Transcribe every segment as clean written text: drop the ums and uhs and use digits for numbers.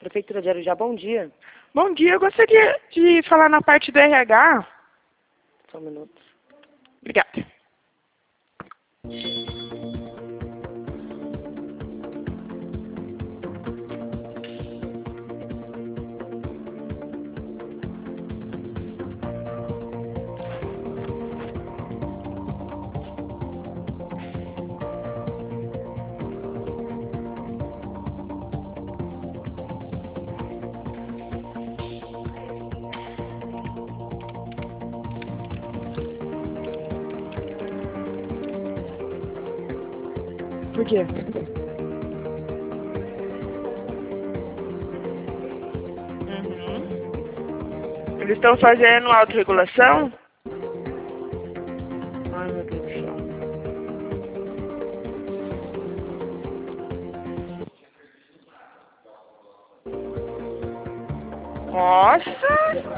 Prefeitura de Arujá, bom dia. Bom dia, eu gostaria de falar na parte do RH. Só um minuto. Obrigada. Por quê? Eles estão fazendo autorregulação? Ai, meu Deus do céu. Nossa!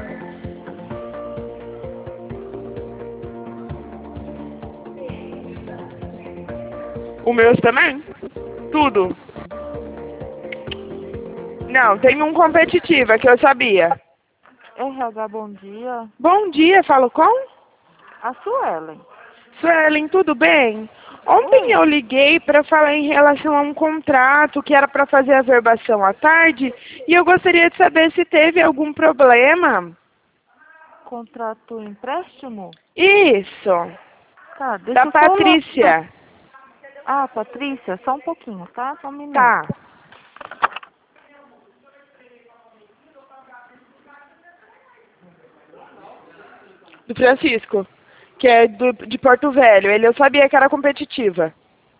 O meus também? Tudo. Não, tem um competitiva que eu sabia. RH, bom dia. Bom dia, falo com? A Suelen. Suelen, tudo bem? Ontem eu liguei para falar em relação a um contrato que era para fazer a verbação à tarde e eu gostaria de saber se teve algum problema. Contrato empréstimo? Isso, Tá, deixa da eu só Patrícia. Ah, Patrícia, só um pouquinho, tá? Só um minuto. Tá. Do Francisco, que é de Porto Velho. Eu sabia que era competitiva.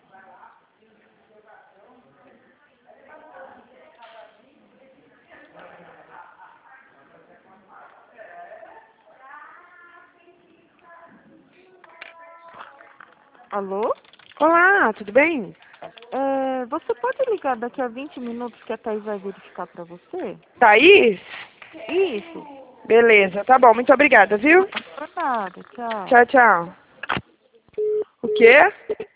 Alô? Olá, tudo bem? Você pode ligar daqui a 20 minutos que a Thaís vai verificar pra você? Thaís? Isso. Beleza, tá bom. Muito obrigada, viu? Por nada, tchau. Tchau, tchau. O quê?